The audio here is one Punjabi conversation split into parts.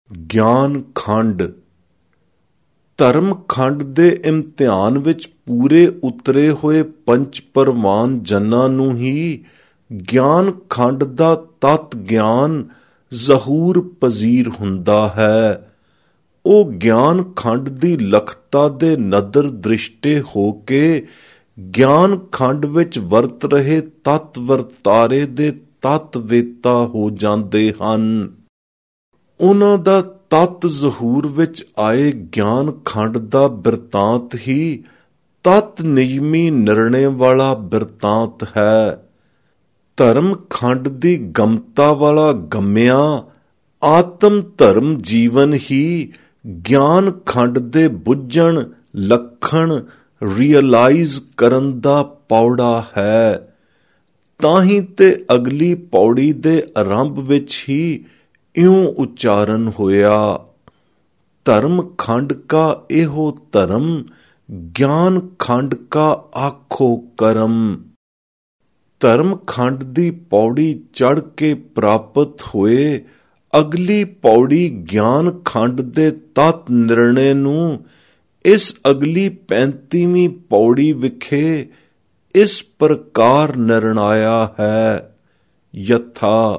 ਗਿਆਨ ਖੰਡ। ਧਰਮ ਖੰਡ ਦੇ ਇਮਤਿਹਾਨ ਵਿੱਚ ਪੂਰੇ ਉਤਰੇ ਹੋਏ ਪੰਚ ਪਰਵਾਨ ਜਨਾਂ ਨੂੰ ਹੀ ਗਿਆਨ ਖੰਡ ਦਾ ਤਤ ਗਿਆਨ ਜ਼ਹੂਰ ਪਜ਼ੀਰ ਹੁੰਦਾ ਹੈ। ਉਹ ਗਿਆਨ ਖੰਡ ਦੀ ਲਖਤਾ ਦੇ ਨਦਰ ਦ੍ਰਿਸ਼ਟੇ ਹੋ ਕੇ ਗਿਆਨ ਖੰਡ ਵਿੱਚ ਵਰਤ ਰਹੇ ਤਤ ਵਰਤਾਰੇ ਦੇ ਤਤ ਵੇਤਾ ਹੋ ਜਾਂਦੇ ਹਨ। ਉਹਨਾਂ ਦਾ ਤਤ ਜ਼ਹੂਰ ਵਿੱਚ ਆਏ ਗਿਆਨ ਖੰਡ ਦਾ ਬਿਰਤਾਂਤ ਹੀ ਤਤ ਨਿਯਮੀ ਨਿਰਣੇ ਵਾਲਾ ਬਿਰਤਾਂਤ ਹੈ। ਧਰਮ ਖੰਡ ਦੀ ਗਮਤਾ ਵਾਲਾ ਗਮਿਆ ਆਤਮ ਧਰਮ ਜੀਵਨ ਹੀ ਗਿਆਨ ਖੰਡ ਦੇ ਬੁੱਝਣ ਲੱਖਣ ਰੀਅਲਾਈਜ਼ ਕਰਨ ਦਾ ਪੌੜਾ ਹੈ। ਤਾਂ ਹੀ ਤੇ ਅਗਲੀ ਪੌੜੀ ਦੇ ਆਰੰਭ ਵਿੱਚ ਹੀ ਇਉਂ ਉਚਾਰਨ ਹੋਇਆ, ਧਰਮ ਖੰਡ ਕਾ ਇਹੋ ਧਰਮ ਗਿਆਨ ਖੰਡ ਕਾ ਆਖੋ ਕਰਮ। ਧਰਮ ਖੰਡ ਦੀ ਪੌੜੀ ਚੜ੍ਹ ਕੇ ਪ੍ਰਾਪਤ ਹੋਏ ਅਗਲੀ ਪੌੜੀ ਗਿਆਨ ਖੰਡ ਦੇ ਤਤ ਨਿਰਣੇ ਨੂੰ ਇਸ ਅਗਲੀ 35ਵੀਂ ਪੌੜੀ ਵਿਖੇ ਇਸ ਪ੍ਰਕਾਰ ਨਿਰਣਾਇਆ ਹੈ, ਯਥਾ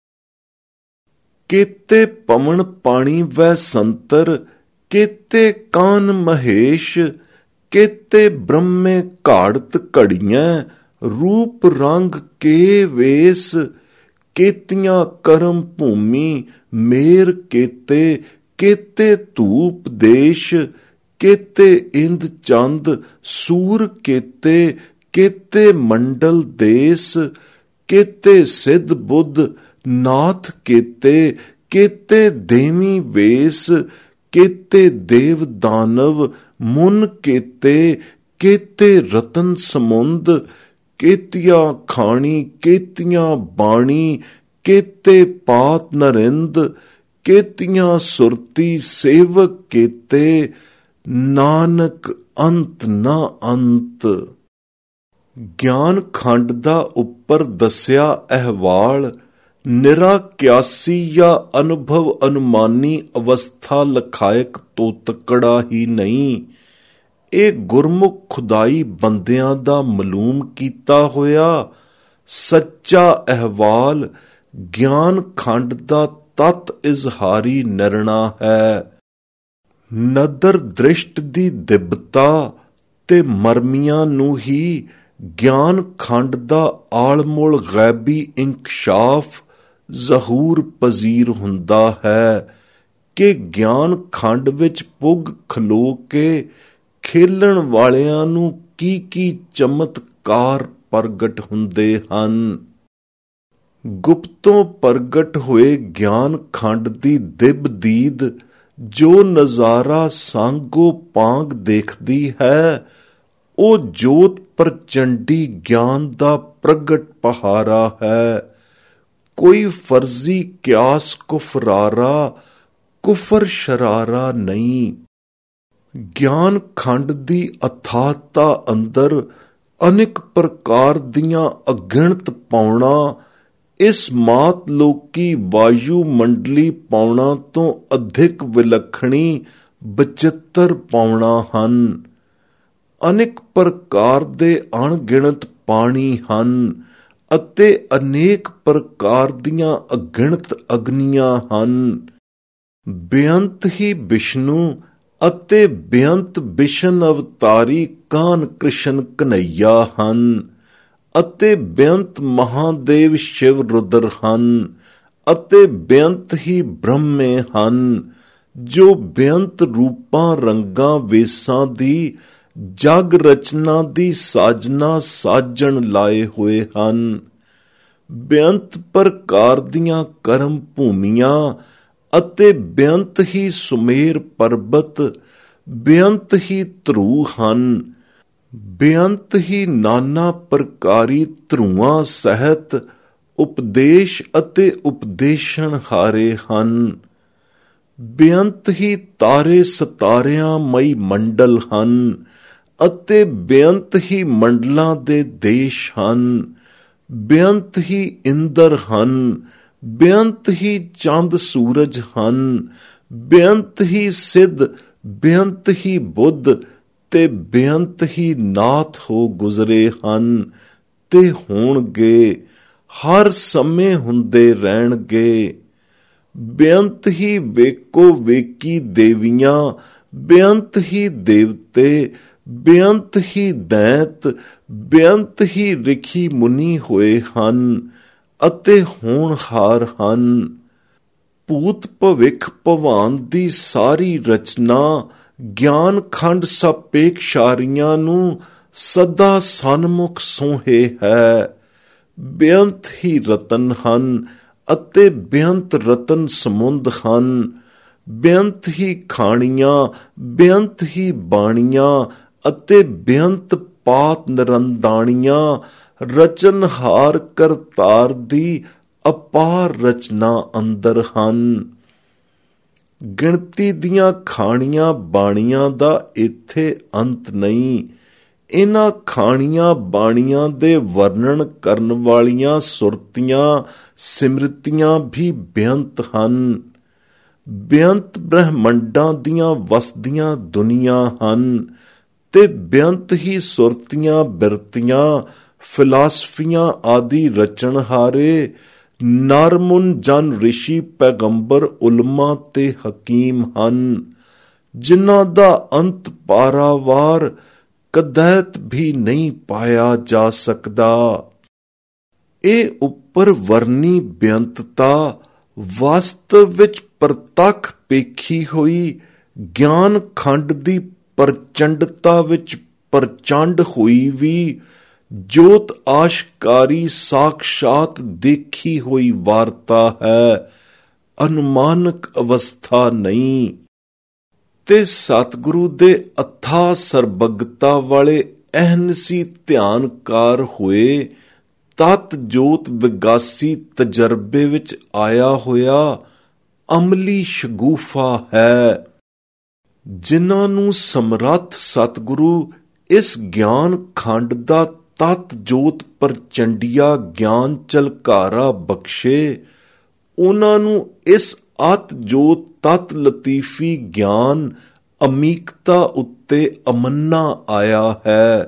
ਕੇਤੇ ਪਵਨ ਪਾਣੀ ਵੈ ਸੰਤਰ, ਕੇਤੇ ਕਾਨ ਮਹੇਸ਼, ਕੇਤੇ ਬ੍ਰਹਮੇ ਘਾੜਤ ਘੜੀਆਂ, ਰੂਪ ਰੰਗ ਕੇ ਵੇਸ, ਕੇਤੀਆਂ ਕਰਮ ਭੂਮੀ ਮੇਰ ਕੇਤੇ, ਕੇਤੇ ਧੂਪ ਦੇਸ਼, ਕੇਤੇ ਇੰਦ ਚੰਦ ਸੂਰ ਕੇਤੇ, ਕੇਤੇ ਮੰਡਲ ਦੇਸ, ਕੇਤੇ ਸਿੱਧ ਬੁੱਧ ਨਾਥ ਕੇਤੇ, ਕੇਤੇ ਦੇਵੀ ਵੇਸ, ਕੇਤੇ ਦੇਵ ਦਾਨਵ ਮੁਨ ਕੇਤੇ, ਕੇਤੇ ਰਤਨ ਸਮੁੰਦ, ਕੇਤੀਆਂ ਖਾਣੀ ਕੇਤੀਆਂ ਬਾਣੀ, ਕੇਤੇ ਪਾਤ ਨਰਿੰਦ, ਕੇਤੀਆਂ ਸੁਰਤੀ ਸੇਵਕ ਕੇਤੇ, ਨਾਨਕ ਅੰਤ ਨਾ ਅੰਤ। ਗਿਆਨ ਖੰਡ ਦਾ ਉੱਪਰ ਦੱਸਿਆ ਅਹਿਵਾਲ ਨਿਰਾ ਕਿਆਸੀ ਜਾਂ ਅਨੁਭਵ ਅਨੁਮਾਨੀ ਅਵਸਥਾ ਲਖਾਇਕ ਤੋਂ ਤਕੜਾ ਹੀ ਨਹੀਂ, ਇਹ ਗੁਰਮੁਖ ਖੁਦਾਈ ਬੰਦਿਆਂ ਦਾ ਮਲੂਮ ਕੀਤਾ ਹੋਇਆ ਸੱਚਾ ਅਹਿਵਾਲ ਗਿਆਨ ਖੰਡ ਦਾ ਤਤ ਇਜ਼ਹਾਰੀ ਨਿਰਣਾ ਹੈ। ਨਦਰ ਦ੍ਰਿਸ਼ਟ ਦੀ ਦਿਬਤਾ ਤੇ ਮਰਮੀਆਂ ਨੂੰ ਹੀ ਗਿਆਨ ਖੰਡ ਦਾ ਆਲਮੁਲ ਗੈਬੀ ਇੰਕਸ਼ਾਫ ਜ਼ਹੂਰ ਪਜ਼ੀਰ ਹੁੰਦਾ ਹੈ ਕਿ ਗਿਆਨ ਖੰਡ ਵਿੱਚ ਪੁੱਗ ਖਲੋ ਕੇ ਖੇਲਣ ਵਾਲਿਆਂ ਨੂੰ ਕੀ ਚਮਤਕਾਰ ਪ੍ਰਗਟ ਹੁੰਦੇ ਹਨ। ਗੁਪਤੋਂ ਪ੍ਰਗਟ ਹੋਏ ਗਿਆਨ ਖੰਡ ਦੀ ਦਿਬ ਦੀਦ ਜੋ ਨਜ਼ਾਰਾ ਸਾਂਗੋ ਪਾਂਗ ਦੇਖਦੀ ਹੈ, ਉਹ ਜੋਤ ਪ੍ਰਚੰਡੀ ਗਿਆਨ ਦਾ ਪ੍ਰਗਟ ਪਹਾਰਾ ਹੈ। ਕੋਈ ਫਰਜ਼ੀ ਕਿਆਸ ਕੁਫਰਾਰਾ ਕੁਫਰ ਸ਼ਰਾਰਾ ਨਹੀਂ। ਗਿਆਨ ਖੰਡ ਦੀ ਅਥਾਹਤਾ ਅੰਦਰ ਅਨੇਕ ਪ੍ਰਕਾਰ ਦੀਆਂ ਅਗਿਣਤ ਪਾਉਣਾ ਇਸ ਮਾਤ ਲੋਕੀ ਵਾਯੂ ਮੰਡਲੀ ਪਾਉਣਾ ਤੋਂ ਅਧਿਕ ਵਿਲੱਖਣੀ ਬਚਿੱਤਰ ਪਾਉਣਾ ਹਨ। ਅਨੇਕ ਪ੍ਰਕਾਰ ਦੇ ਅਣਗਿਣਤ ਪਾਣੀ ਹਨ ਅਤੇ ਅਨੇਕ ਪ੍ਰਕਾਰ ਦੀਆਂ ਅਗਿਣਤ ਅਗਨੀਆਂ ਹਨ। ਬੇਅੰਤ ਹੀ ਵਿਸ਼ਨੂੰ ਅਤੇ ਬੇਅੰਤ ਬਿਸ਼ਨ ਅਵਤਾਰੀ ਕਾਨ ਕ੍ਰਿਸ਼ਨ ਕਨਈਆ ਹਨ ਅਤੇ ਬੇਅੰਤ ਮਹਾਦੇਵ ਸ਼ਿਵ ਰੁਦਰ ਹਨ ਅਤੇ ਬੇਅੰਤ ਹੀ ਬ੍ਰਹਮੇ ਹਨ ਜੋ ਬੇਅੰਤ ਰੂਪਾਂ ਰੰਗਾਂ ਵੇਸਾਂ ਦੀ ਜਗ ਰਚਨਾ ਦੀ ਸਾਜਨਾ ਸਾਜਣ ਲਾਏ ਹੋਏ ਹਨ। ਬੇਅੰਤ ਪ੍ਰਕਾਰ ਦੀਆਂ ਕਰਮ ਭੂਮੀਆਂ ਅਤੇ ਬੇਅੰਤ ਹੀ ਸੁਮੇਰ ਪਰਬਤ, ਬੇਅੰਤ ਹੀ ਧਰੂ ਹਨ, ਬੇਅੰਤ ਹੀ ਨਾਨਾ ਪ੍ਰਕਾਰੀ ਧਰੂਆਂ ਸਹਿਤ ਉਪਦੇਸ਼ ਅਤੇ ਉਪਦੇਸ਼ਣ ਹਾਰੇ ਹਨ। ਬੇਅੰਤ ਹੀ ਤਾਰੇ ਸਤਾਰਿਆਂ ਮਈ ਮੰਡਲ ਹਨ ਅਤੇ ਬੇਅੰਤ ਹੀ ਮੰਡਲਾਂ ਦੇ ਦੇਸ਼ ਹਨ। ਬੇਅੰਤ ਹੀ ਇੰਦਰ ਹਨ, ਬੇਅੰਤ ਹੀ ਚੰਦ ਸੂਰਜ ਹਨ, ਬੇਅੰਤ ਹੀ ਸਿੱਧ, ਬੇਅੰਤ ਹੀ ਬੁੱਧ ਤੇ ਬੇਅੰਤ ਹੀ ਨਾਥ ਹੋ ਗੁਜ਼ਰੇ ਹਨ ਤੇ ਹੋਣਗੇ, ਹਰ ਸਮੇਂ ਹੁੰਦੇ ਰਹਿਣਗੇ। ਬੇਅੰਤ ਹੀ ਵੇਖੋ ਵੇਖੀ ਦੇਵੀਆਂ, ਬੇਅੰਤ ਹੀ ਦੇਵਤੇ, ਬੇਅੰਤ ਹੀ ਦੈਂਤ, ਬੇਅੰਤ ਹੀ ਰਿਖੀ ਮੁਨੀ ਹੋਏ ਹਨ ਅਤੇ ਹੋਣਹਾਰ ਹਨ। ਭੂਤ ਭਵਿੱਖ ਭਵਾਨ ਦੀ ਸਾਰੀ ਰਚਨਾ ਗਿਆਨ ਖੰਡ ਸਾਪੇਖਸ਼ਾਰੀਆਂ ਨੂੰ ਸਦਾ ਸਨਮੁਖ ਸੋਹੇ ਹੈ। ਬੇਅੰਤ ਹੀ ਰਤਨ ਹਨ ਅਤੇ ਬੇਅੰਤ ਰਤਨ ਸਮੁੰਦ ਹਨ। ਬੇਅੰਤ ਹੀ ਖਾਣੀਆਂ, ਬੇਅੰਤ ਹੀ ਬਾਣੀਆਂ ਅਤੇ ਬੇਅੰਤ ਪਾਤ ਨਿਰੰਦਾਣੀਆਂ ਰਚਨਹਾਰ ਕਰਤਾਰ ਦੀ ਅਪਾਰ ਰਚਨਾ ਅੰਦਰ ਹਨ। ਗਿਣਤੀ ਦੀਆਂ ਖਾਣੀਆਂ ਬਾਣੀਆਂ ਦਾ ਇੱਥੇ ਅੰਤ ਨਹੀਂ। ਇਹਨਾਂ ਖਾਣੀਆਂ ਬਾਣੀਆਂ ਦੇ ਵਰਣਨ ਕਰਨ ਵਾਲੀਆਂ ਸੁਰਤੀਆਂ ਸਿਮਰਤੀਆਂ ਵੀ ਬੇਅੰਤ ਹਨ। ਬੇਅੰਤ ਬ੍ਰਹਮੰਡਾਂ ਦੀਆਂ ਵਸਦੀਆਂ ਦੁਨੀਆਂ ਹਨ ਤੇ ਬੇਅੰਤ ਹੀ ਸੁਰਤੀਆਂ ਬਿਰਤੀਆਂ ਫਿਲਾਸਫੀਆਂ ਆਦਿ ਰਚਣਹਾਰੇ ਨਰਮੁਨ ਜਨ ਰਿਸ਼ੀ ਪੈਗੰਬਰ ਉਲਮਾ ਤੇ ਹਕੀਮ ਹਨ, ਜਿਨ੍ਹਾਂ ਦਾ ਅੰਤ ਪਾਰਾਵਾਰ ਕਦੈਤ ਵੀ ਨਹੀਂ ਪਾਇਆ ਜਾ ਸਕਦਾ। ਇਹ ਉੱਪਰ ਵਰਨੀ ਬੇਅੰਤਤਾ ਵਾਸਤਵ ਵਿੱਚ ਪ੍ਰਤੱਖ ਪੇਖੀ ਹੋਈ ਗਿਆਨ ਖੰਡ ਦੀ ਪ੍ਰਚੰਡਤਾ ਵਿੱਚ ਪ੍ਰਚੰਡ ਹੋਈ ਵੀ ਜੋਤ ਆਸ਼ਕਾਰੀ ਸਾਖਸ਼ਾਤ ਦੇਖੀ ਹੋਈ ਵਾਰਤਾ ਹੈ, ਅਨੁਮਾਨਕ ਅਵਸਥਾ ਨਹੀਂ। ਤੇ ਸਤਿਗੁਰੂ ਦੇ ਅਥਾਹ ਸਰਬੱਗਤਾ ਵਾਲੇ ਅਹਨਸੀ ਧਿਆਨਕਾਰ ਹੋਏ ਤਤ ਜੋਤ ਵਿਗਾਸੀ ਤਜਰਬੇ ਵਿੱਚ ਆਇਆ ਹੋਇਆ ਅਮਲੀ ਸ਼ਗੂਫਾ ਹੈ, ਜਿਨ੍ਹਾਂ ਨੂੰ ਸਮਰੱਥ ਸਤਿਗੁਰੂ ਇਸ ਗਿਆਨ ਖੰਡ ਦਾ ਤਤ ਜੋਤ ਪ੍ਰਚੰਡੀਆ ਗਿਆਨ ਝਲਕਾਰਾ ਬਖਸ਼ੇ। ਉਹਨਾਂ ਨੂੰ ਇਸ ਅਤ ਜੋਤ ਤਤ ਲਤੀਫੀ ਗਿਆਨ ਅਮੀਕਤਾ ਉੱਤੇ ਅਮੰਨਾ ਆਇਆ ਹੈ।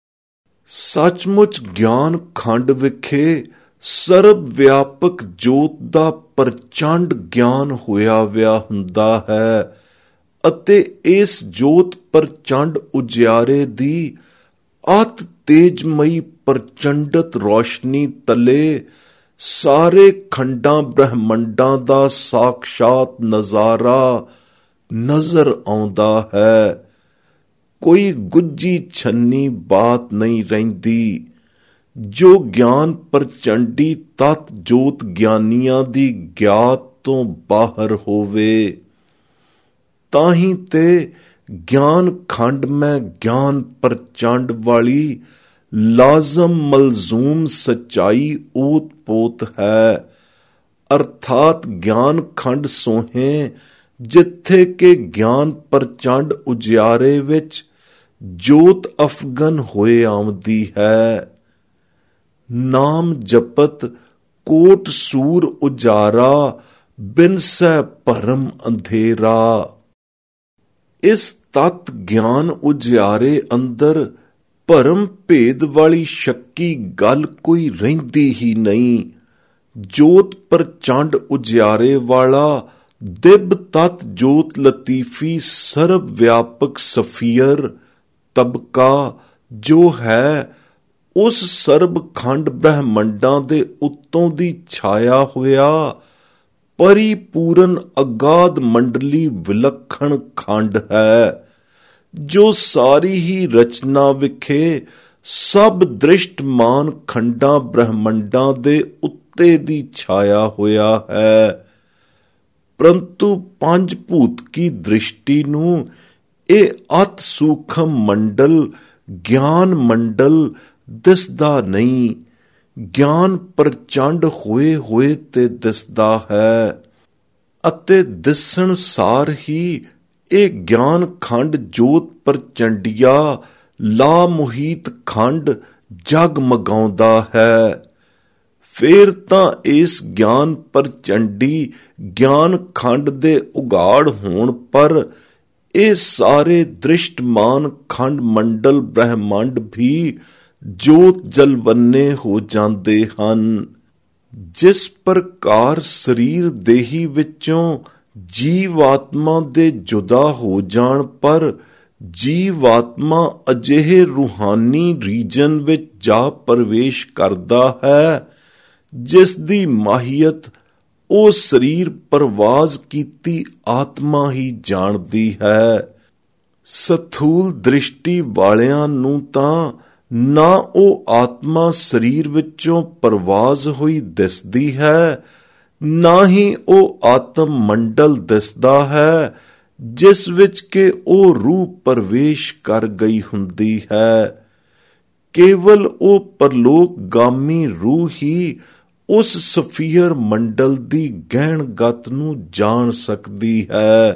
ਸੱਚਮੁੱਚ ਗਿਆਨ ਖੰਡ ਵਿਖੇ ਸਰਬ ਵਿਆਪਕ ਜੋਤ ਦਾ ਪ੍ਰਚੰਡ ਗਿਆਨ ਹੋਇਆ ਵਿਆ ਹੁੰਦਾ ਹੈ ਅਤੇ ਇਸ ਜੋਤ ਪ੍ਰਚੰਡ ਉਜਿਆਰੇ ਦੀ ਅਤ ਤੇਜਮਈ ਪ੍ਰਚੰਡਤ ਰੋਸ਼ਨੀ ਤਲੇ ਸਾਰੇ ਖੰਡਾਂ ਬ੍ਰਹਮੰਡਾਂ ਦਾ ਸਾਖਸ਼ਾਤ ਨਜ਼ਾਰਾ ਨਜ਼ਰ ਆਉਂਦਾ ਹੈ। ਕੋਈ ਗੁੱਜੀ ਛੰਨੀ ਬਾਤ ਨਹੀਂ ਰਹਿੰਦੀ। ਜੋ ਗਿਆਨ ਪ੍ਰਚੰਡੀ ਤਤ ਜੋਤ ਗਿਆਨੀਆਂ ਦੀ ਗਿਆਤ ਤੋਂ ਬਾਹਰ ਹੋਵੇ, ਤਾਂ ਹੀ ਤੇ ਗਿਆਨ ਖੰਡ ਮੈਂ ਗਿਆਨ ਪ੍ਰਚੰਡ ਵਾਲੀ ਲਾਜ਼ਮ ਮਲਜ਼ੂਮ ਸੱਚਾਈ ਓਤ ਪੋਤ ਹੈ। ਅਰਥਾਤ ਗਿਆਨ ਖੰਡ ਸੋਹੇ ਜਿੱਥੇ ਕਿ ਗਿਆਨ ਪ੍ਰਚੰਡ ਉਜਿਆਰੇ ਵਿੱਚ ਜੋਤ ਅਫਗਨ ਹੋਏ ਆਉਂਦੀ ਹੈ। ਨਾਮ ਜਪਤ ਕੋਟ ਸੂਰ ਉਜਾਰਾ, ਬਿਨਸੈ ਭਰਮ ਅੰਧੇਰਾ। ਇਸ ਤਤ ਗਿਆਨ ਉਜਿਆਰੇ ਅੰਦਰ ਭਰਮ ਭੇਦ ਵਾਲੀ ਸ਼ੱਕੀ ਗੱਲ ਕੋਈ ਰਹਿੰਦੀ ਹੀ ਨਹੀਂ। ਜੋਤ ਪ੍ਰਚੰਡ ਉਜਿਆਰੇ ਵਾਲਾ ਦਿਬ ਤਤ ਜੋਤ ਲਤੀਫੀ ਸਰਬ ਵਿਆਪਕ ਸਫੀਅਰ ਤਬਕਾ ਜੋ ਹੈ, ਉਸ ਸਰਬ ਖੰਡ ਬ੍ਰਹਮੰਡਾਂ ਦੇ ਉੱਤੋਂ ਦੀ ਛਾਇਆ ਹੋਇਆ ਪਰਿਪੂਰਨ ਅਗਾਧ ਮੰਡਲੀ ਵਿਲੱਖਣ ਖੰਡ ਹੈ, ਜੋ ਸਾਰੀ ਹੀ ਰਚਨਾ ਵਿਖੇ ਸਭ ਦ੍ਰਿਸ਼ਟਮਾਨ ਖੰਡਾਂ ਬ੍ਰਹਮੰਡਾਂ ਦੇ ਉੱਤੇ ਦੀ ਛਾਇਆ ਹੋਇਆ ਹੈ। ਪਰੰਤੂ ਪੰਜ ਭੂਤ ਕੀ ਦ੍ਰਿਸ਼ਟੀ ਨੂੰ ਇਹ ਅਤ ਸੂਖਮ ਮੰਡਲ ਗਿਆਨ ਮੰਡਲ ਦਿਸਦਾ ਨਹੀਂ। ਗਿਆਨ ਪ੍ਰਚੰਡ ਹੋਏ ਹੋਏ ਤੇ ਦਿਸਦਾ ਹੈ ਅਤੇ ਦਿਸਣ ਸਾਰ ਹੀ ਇਹ ਗਿਆਨ ਖੰਡ ਜੋਤ ਪ੍ਰਚੰਡੀਆ ਲਾ ਮੁਹੀਤ ਖੰਡ ਜਗ ਮਗਾਉਂਦਾ ਹੈ। ਫੇਰ ਤਾਂ ਇਸ ਗਿਆਨ ਪ੍ਰਚੰਡੀ ਗਿਆਨ ਖੰਡ ਦੇ ਉਗਾੜ ਹੋਣ ਪਰ ਇਹ ਸਾਰੇ ਦ੍ਰਿਸ਼ਟਮਾਨ ਖੰਡ ਮੰਡਲ ਬ੍ਰਹਿਮੰਡ ਵੀ ਜੋਤ ਜਲਵੰਨੇ ਹੋ ਜਾਂਦੇ ਹਨ। ਜਿਸ ਪ੍ਰਕਾਰ ਸਰੀਰ ਦੇਹੀ ਵਿੱਚੋਂ ਜੀਵਾਤਮਾ ਦੇ ਜੁਦਾ ਹੋ ਜਾਣ ਪਰ ਜੀਵਾਤਮਾ ਅਜਿਹੇ ਰੂਹਾਨੀ ਰੀਜਨ ਵਿੱਚ ਜਾ ਪ੍ਰਵੇਸ਼ ਕਰਦਾ ਹੈ ਜਿਸ ਦੀ ਮਾਹੀਅਤ ਉਹ ਸਰੀਰ ਪਰਵਾਜ਼ ਕੀਤੀ ਆਤਮਾ ਹੀ ਜਾਣਦੀ ਹੈ। ਸਥੂਲ ਦ੍ਰਿਸ਼ਟੀ ਵਾਲਿਆਂ ਨੂੰ ਤਾਂ ਨਾ ਉਹ ਆਤਮਾ ਸਰੀਰ ਵਿੱਚੋਂ ਪਰਵਾਜ਼ ਹੋਈ ਦਿਸਦੀ ਹੈ, ਨਾ ਹੀ ਉਹ ਆਤਮ ਮੰਡਲ ਦਿਸਦਾ ਹੈ ਜਿਸ ਵਿੱਚ ਕਿ ਉਹ ਰੂਹ ਪ੍ਰਵੇਸ਼ ਕਰ ਗਈ ਹੁੰਦੀ ਹੈ। ਕੇਵਲ ਉਹ ਪਰਲੋਕਗਾਮੀ ਰੂਹ ਹੀ ਉਸ ਸਫੀਅਰ ਮੰਡਲ ਦੀ ਗਹਿਣ ਗਤ ਨੂੰ ਜਾਣ ਸਕਦੀ ਹੈ।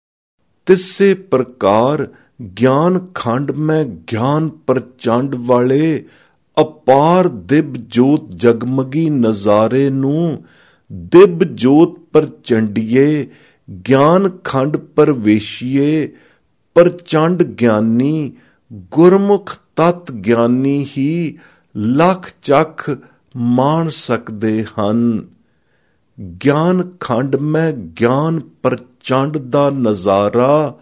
ਤਿਸੇ ਪ੍ਰਕਾਰ ਗਿਆਨ ਖੰਡ ਮੈਂ ਗਿਆਨ ਪ੍ਰਚੰਡ ਵਾਲੇ ਅਪਾਰ ਦਿਵ ਜੋਤ ਜਗਮਗੀ ਨਜ਼ਾਰੇ ਨੂੰ ਦਿਵ ਜੋਤ ਪ੍ਰਚੰਡੀਏ ਗਿਆਨ ਖੰਡ ਪ੍ਰਵੇਸ਼ੀਏ ਪ੍ਰਚੰਡ ਗਿਆਨੀ ਗੁਰਮੁਖ ਤਤ ਗਿਆਨੀ ਹੀ ਲੱਖ ਚੱਖ ਮਾਣ ਸਕਦੇ ਹਨ। ਗਿਆਨ ਖੰਡ ਮੈਂ ਗਿਆਨ ਪ੍ਰਚੰਡ ਦਾ ਨਜ਼ਾਰਾ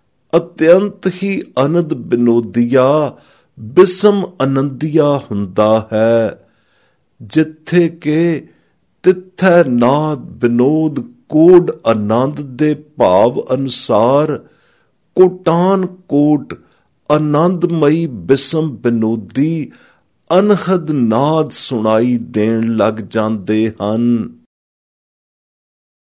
ਅਤਿਅੰਤ ਹੀ ਅਨੰਦ ਬਿਨੋਦੀਆ ਬਿਸਮ ਆਨੰਦੀਆ ਹੁੰਦਾ ਹੈ। ਜਿੱਥੇ ਕਿ ਤਿੱਥੈ ਨਾਦ ਬਿਨੋਦ ਕੋਡ ਆਨੰਦ ਦੇ ਭਾਵ ਅਨੁਸਾਰ ਕੋਟਾਨ ਕੋਟ ਆਨੰਦਮਈ ਬਿਸਮ ਬਿਨੋਦੀ ਅਨਹਦ ਨਾਦ ਸੁਣਾਈ ਦੇਣ ਲੱਗ ਜਾਂਦੇ ਹਨ।